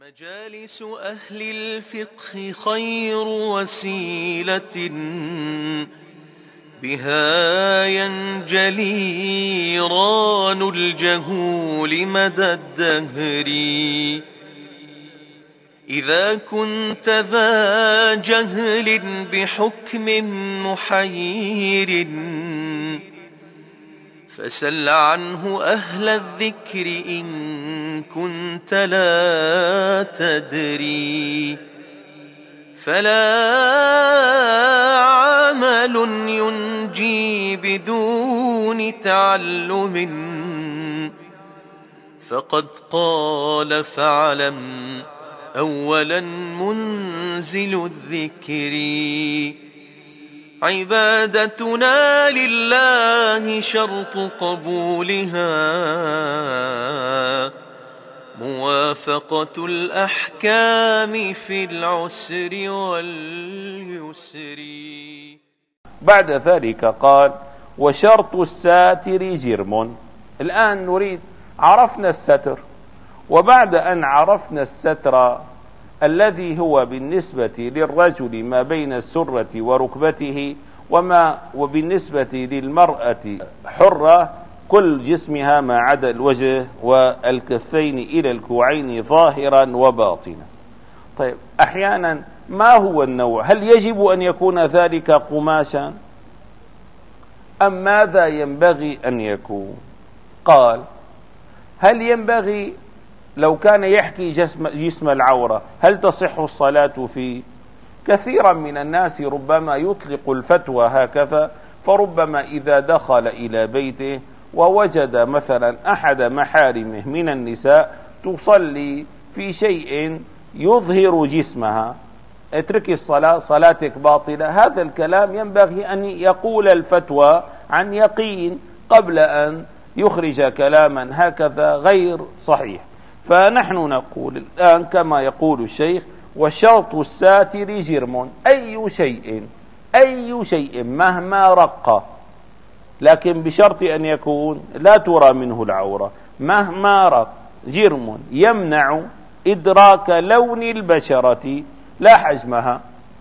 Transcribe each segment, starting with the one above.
مجالس أهل الفقه خير وسيلة بها ينجلي ران الجهول مدى الدهر. إذا كنت ذا جهل بحكم محير فسل عنه أهل الذكر إن كنت لا تدري. فلا عمل ينجي بدون تعلم فقد قال فاعلم أولا منزل الذكر. عبادتنا لله شرط قبولها موافقة الأحكام في العسر واليسر. بعد ذلك قال: وشرط الساتر جرم. الآن نريد، عرفنا الستر، وبعد أن عرفنا الستر الذي هو بالنسبة للرجل ما بين السرة وركبته، وبالنسبة للمرأة حرة كل جسمها ما عدا الوجه والكفين إلى الكوعين ظاهرا وباطنا. طيب، أحيانا ما هو النوع؟ هل يجب أن يكون ذلك قماشا أم ماذا ينبغي أن يكون؟ قال: هل ينبغي لو كان يحكي جسم العورة هل تصح الصلاة فيه؟ كثيرا من الناس ربما يطلق الفتوى هكذا، فربما إذا دخل إلى بيته ووجد مثلا أحد محارمه من النساء تصلي في شيء يظهر جسمها، اتركي الصلاة، صلاتك باطلة. هذا الكلام ينبغي أن يقول الفتوى عن يقين قبل أن يخرج كلاما هكذا غير صحيح. فنحن نقول الآن كما يقول الشيخ: وشرط الساتر جرم. أي شيء مهما رق، لكن بشرط أن يكون لا ترى منه العورة، مهما رق، جرم يمنع إدراك لون البشرة لا حجمها.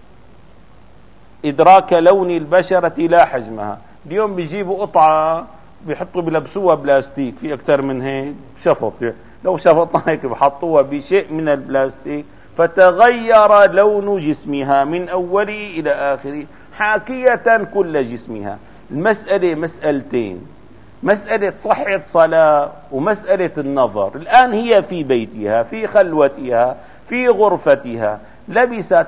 إدراك لون البشرة لا حجمها. اليوم بيجيبوا قطعة بيحطوا بلبسوها بلاستيك، في أكثر من هيك شفط، لو شفطنا هيك بحطوها بشيء من البلاستيك فتغير لون جسمها من أوله إلى آخره حاكية كل جسمها. المسألة مسألتين: مسألة صحة صلاة ومسألة النظر. الآن هي في بيتها، في خلوتها، في غرفتها، لبست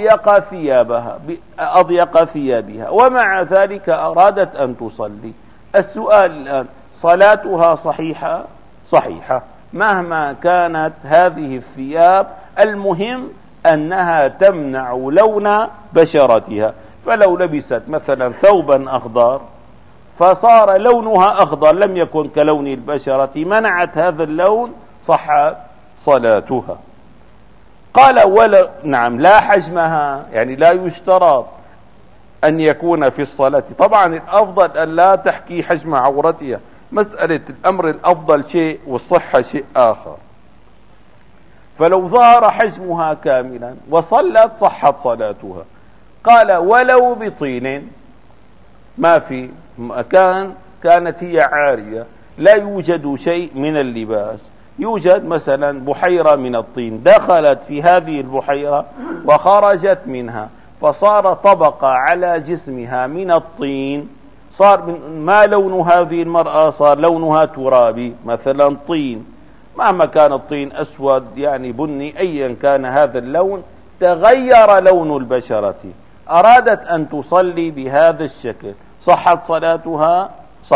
أضيق ثيابها، ومع ذلك أرادت أن تصلي. السؤال الآن: صلاتها صحيحة مهما كانت هذه الثياب، المهم أنها تمنع لون بشرتها. فلو لبست مثلا ثوبا أخضر فصار لونها أخضر لم يكن كلون البشرة، منعت هذا اللون، صحت صلاتها. قال: نعم، لا حجمها، يعني لا يشترط أن يكون في الصلاة. طبعا الأفضل أن لا تحكي حجم عورتها، مسألة الأمر الأفضل شيء والصحة شيء آخر. فلو ظهر حجمها كاملا وصلت صحت صلاتها. قال: ولو بطين، ما في مكان، كانت هي عارية، لا يوجد شيء من اللباس، يوجد مثلا بحيرة من الطين، دخلت في هذه البحيرة وخرجت منها، فصار طبقة على جسمها من الطين، صار ما لون هذه المرأة؟ صار لونها ترابي، مثلا طين، مهما كان الطين أسود يعني بني، أيا كان هذا اللون، تغير لون البشرة، أرادت أن تصلي بهذا الشكل، صحت صلاتها.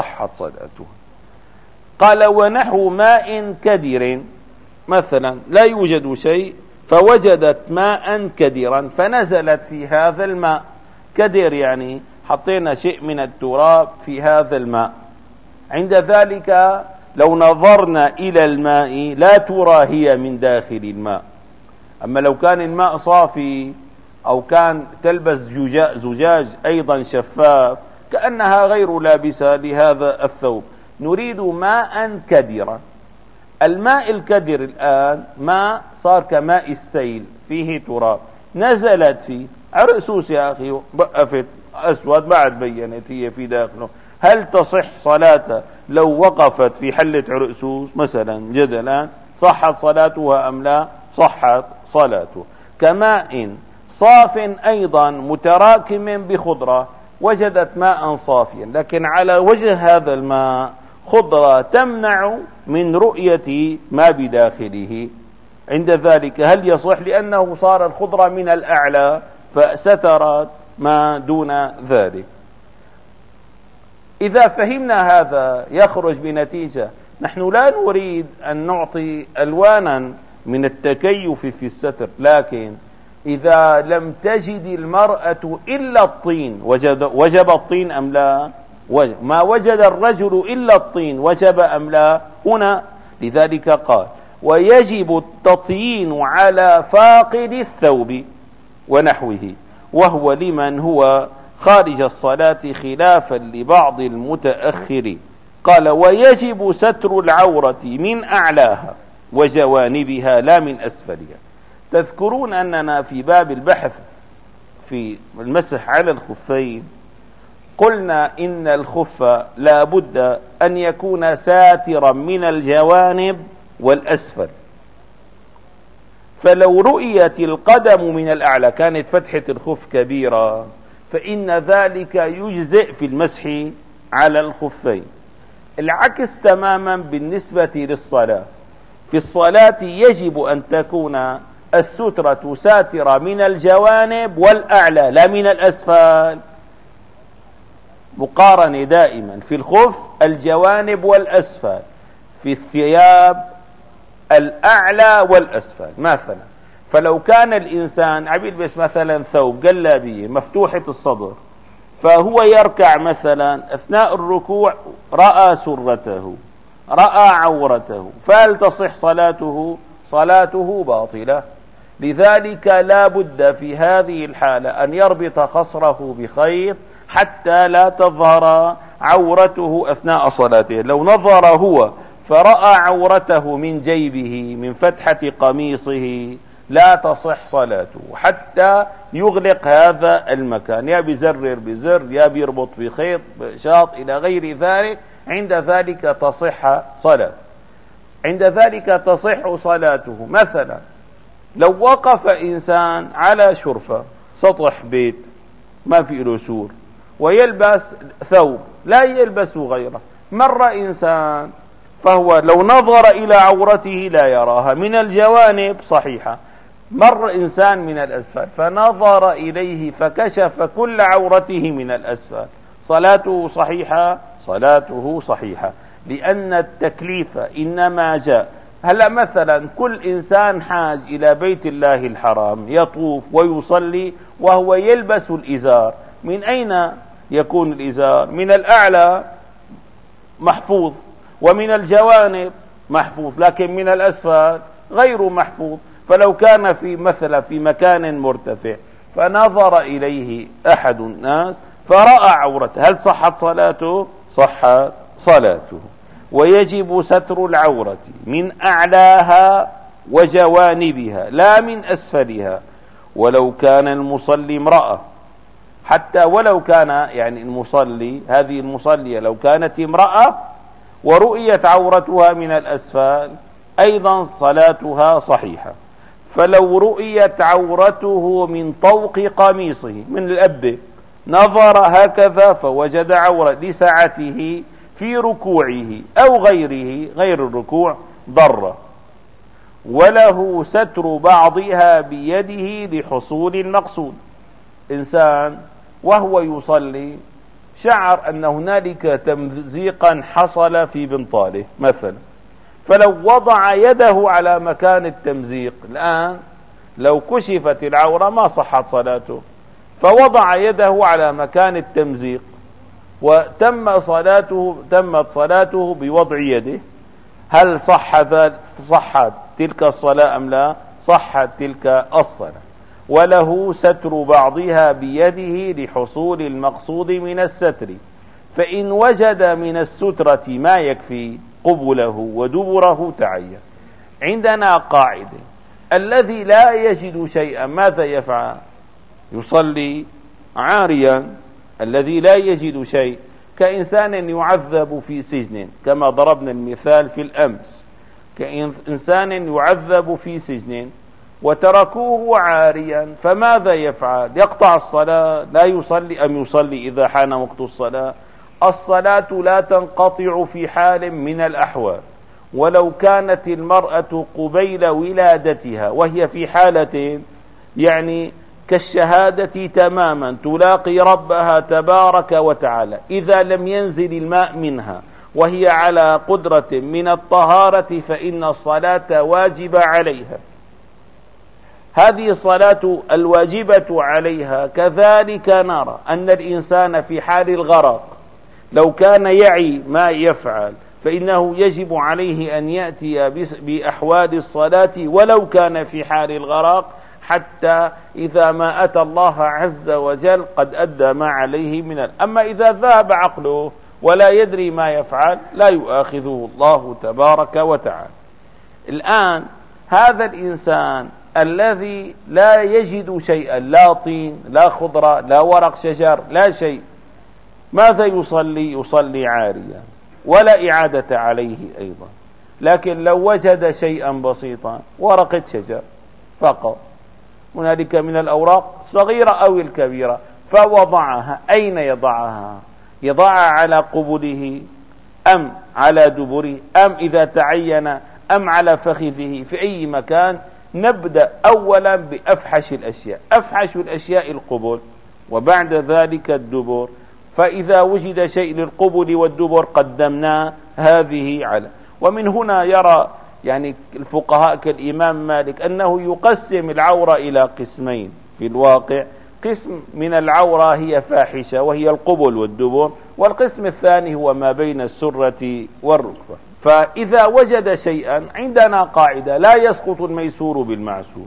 قال: ونحو ماء كدر، مثلا لا يوجد شيء فوجدت ماء كدرا فنزلت في هذا الماء. كدر يعني حطينا شيء من التراب في هذا الماء، عند ذلك لو نظرنا إلى الماء لا ترى هي من داخل الماء. أما لو كان الماء صافي أو كان تلبس زجاج أيضا شفاف كأنها غير لابسة لهذا الثوب. نريد ماء كدرا. الماء الكدر الآن ماء صار كماء السيل فيه تراب، نزلت فيه عرقسوس يا أخي، وقفت أسود بعد بينت هي في داخله، هل تصح صلاتها لو وقفت في حلة عرقسوس مثلا جدلا؟ صحت صلاتها أم لا؟ صحت صلاته. كماء صاف أيضا متراكم بخضرة، وجدت ماء صافيا لكن على وجه هذا الماء خضرة تمنع من رؤية ما بداخله، عند ذلك هل يصح؟ لأنه صار الخضرة من الأعلى فسترت ما دون ذلك. إذا فهمنا هذا يخرج بنتيجة نحن لا نريد أن نعطي ألوانا من التكيف في الستر، لكن إذا لم تجد المرأة إلا الطين وجب الطين أم لا؟ ما وجد الرجل إلا الطين وجب أم لا؟ هنا لذلك قال ويجب التطيين على فاقد الثوب ونحوه، وهو لمن هو خارج الصلاة خلافا لبعض المتأخرين. قال ويجب ستر العورة من أعلاها وجوانبها لا من أسفلها. تذكرون أننا في باب البحث في المسح على الخفين قلنا إن الخف لا بد أن يكون ساترا من الجوانب والأسفل، فلو رؤيت القدم من الأعلى كانت فتحة الخف كبيرة فإن ذلك يجزئ في المسح على الخفين. العكس تماما بالنسبة للصلاة، في الصلاة يجب أن تكون السترة ساترة من الجوانب والأعلى لا من الأسفل، مقارنة دائما في الخف الجوانب والأسفل، في الثياب الأعلى والأسفل. مثلا فلو كان الإنسان عم يلبس مثلا ثوب جلابية مفتوحة الصدر، فهو يركع مثلا أثناء الركوع رأى سرته رأى عورته، فهل تصح صلاته؟ صلاته باطلة. لذلك لا بد في هذه الحالة أن يربط خصره بخيط حتى لا تظهر عورته أثناء صلاته. لو نظر هو فرأى عورته من جيبه من فتحة قميصه لا تصح صلاته حتى يغلق هذا المكان، يا بزرر بزر يا بيربط بخيط شاط إلى غير ذلك، عند ذلك تصح صلاته. عند ذلك تصح صلاته. مثلا لو وقف إنسان على شرفة سطح بيت ما في له سور ويلبس ثوب لا يلبس غيره، مر إنسان فهو لو نظر إلى عورته لا يراها من الجوانب صحيحة، مر إنسان من الأسفل فنظر إليه فكشف كل عورته من الأسفل، صلاته صحيحة؟ صلاته صحيحة، لأن التكليف إنما جاء. هلا مثلا كل إنسان حاج إلى بيت الله الحرام يطوف ويصلي وهو يلبس الإزار، من أين يكون الإزار؟ من الأعلى محفوظ ومن الجوانب محفوظ، لكن من الأسفل غير محفوظ. فلو كان في مثلا في مكان مرتفع فنظر إليه أحد الناس فرأى عورته، هل صحت صلاته؟ صحت صلاته. ويجب ستر العورة من أعلاها وجوانبها لا من أسفلها، ولو كان المصلي امرأة، حتى ولو كان يعني المصلي هذه المصلية لو كانت امرأة ورؤيت عورتها من الأسفل أيضا صلاتها صحيحة. فلو رؤيت عورته من طوق قميصه من الأب، نظر هكذا فوجد عورة لسعته في ركوعه أو غيره غير الركوع ضر، وله ستر بعضها بيده لحصول المقصود. إنسان وهو يصلي شعر أن هنالك تمزيقا حصل في بنطاله مثلا، فلو وضع يده على مكان التمزيق، الآن لو كشفت العورة ما صحت صلاته، فوضع يده على مكان التمزيق وتمت صلاته بوضع يده، هل صحت تلك الصلاة أم لا؟ صحت تلك الصلاة. وله ستر بعضها بيده لحصول المقصود من الستر، فإن وجد من السترة ما يكفي قبله ودبره تعين. عندنا قاعدة، الذي لا يجد شيئا ماذا يفعل؟ يصلي عاريا. الذي لا يجد شيء كإنسان يعذب في سجن، كما ضربنا المثال في الأمس، كإنسان يعذب في سجن وتركوه عاريا، فماذا يفعل؟ يقطع الصلاة؟ لا يصلي أم يصلي إذا حان وقت الصلاة؟ الصلاة لا تنقطع في حال من الأحوال، ولو كانت المرأة قبيل ولادتها وهي في حالة يعني كالشهادة تماما تلاقي ربها تبارك وتعالى، إذا لم ينزل الماء منها وهي على قدرة من الطهارة فإن الصلاة واجبة عليها. هذه الصلاة الواجبة عليها. كذلك نرى أن الإنسان في حال الغرق لو كان يعي ما يفعل فإنه يجب عليه أن يأتي بأحوال الصلاة ولو كان في حال الغرق، حتى إذا ما أتى الله عز وجل قد أدى ما عليه من أما إذا ذهب عقله ولا يدري ما يفعل لا يؤاخذه الله تبارك وتعالى. الآن هذا الإنسان الذي لا يجد شيئا، لا طين لا خضرة لا ورق شجر لا شيء، ماذا يصلي؟ يصلي عاريا ولا إعادة عليه أيضا. لكن لو وجد شيئا بسيطا، ورقة شجر فقط، هنالك من الأوراق الصغيرة أو الكبيرة، فوضعها، أين يضعها؟ يضعها على قبله أم على دبره أم إذا تعين أم على فخذه؟ في أي مكان؟ نبدأ أولا بأفحش الأشياء. أفحش الأشياء القبل وبعد ذلك الدبر، فإذا وجد شيء للقبل والدبر قدمنا هذه على. ومن هنا يرى يعني الفقهاء كالإمام مالك أنه يقسم العورة إلى قسمين في الواقع. قسم من العورة هي فاحشة وهي القبل والدبر، والقسم الثاني هو ما بين السرة والركبة. فإذا وجد شيئا عندنا قاعدة: لا يسقط الميسور بالمعسور.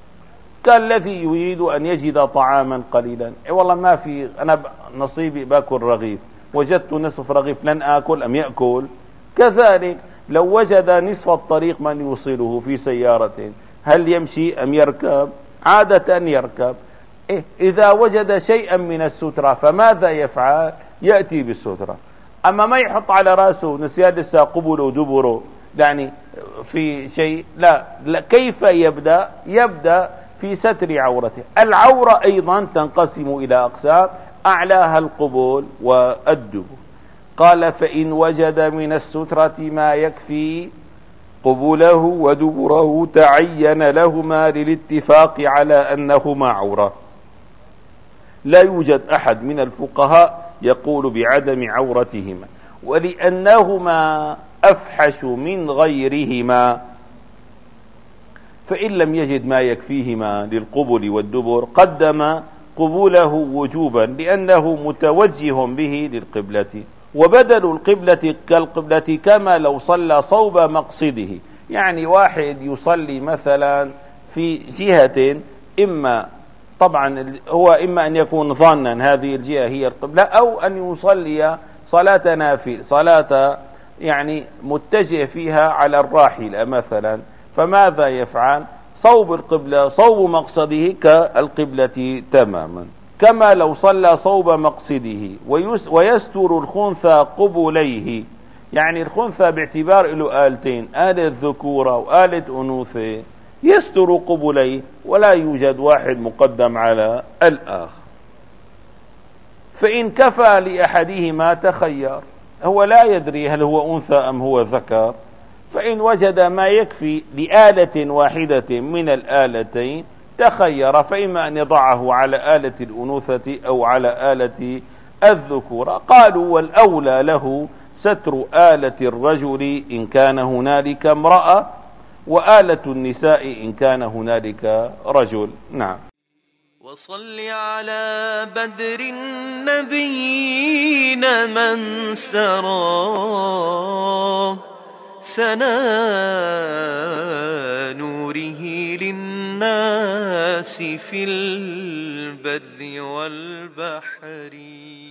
كالذي يريد أن يجد طعاما قليلا، والله ما في، أنا نصيبي باكل رغيف، وجدت نصف رغيف لن آكل أم يأكل؟ كذلك لو وجد نصف الطريق من يوصله في سيارة، هل يمشي أم يركب؟ عادة يركب. إذا وجد شيئا من السترة فماذا يفعل؟ يأتي بالسترة. أما ما يحط على رأسه نسيان لسا قبله ودبره يعني في شيء، لا. كيف يبدأ؟ يبدأ في ستر عورته. العورة أيضا تنقسم إلى أقسام، أعلاها القبول والدبر. قال: فإن وجد من السترة ما يكفي قبوله ودبره تعين لهما للاتفاق على أنهما عورة. لا يوجد أحد من الفقهاء يقول بعدم عورتهما، ولأنهما أفحش من غيرهما، فإن لم يجد ما يكفيهما للقبل والدبر قدم قبوله وجوبا لأنه متوجه به للقبلة. وبدل القبلة كالقبلة كما لو صلى صوب مقصده. يعني واحد يصلي مثلا في جهة، إما طبعا هو إما أن يكون ظانا هذه الجهة هي القبلة، أو أن يصلي صلاة نافلة، صلاة يعني متجه فيها على الراحلة مثلا، فماذا يفعل؟ صوب القبلة صوب مقصده كالقبلة تماما، كما لو صلى صوب مقصده. ويستر الخنثى قبليه، يعني الخنثى باعتبار له آلتين، آلة ذكورة وآلة أنوثة، يستر قبليه ولا يوجد واحد مقدم على الآخر. فإن كفى لأحدهما تخير، هو لا يدري هل هو أنثى أم هو ذكر، فإن وجد ما يكفي لآلة واحدة من الآلتين تخير، فإما أن يضعه على آلة الأنوثة أو على آلة الذكورة. قالوا: والأولى له ستر آلة الرجل إن كان هنالك امرأة، وآلة النساء إن كان هنالك رجل. نعم. وصل على بدر النبيين من سرى سنا نوره للناس في البر والبحر.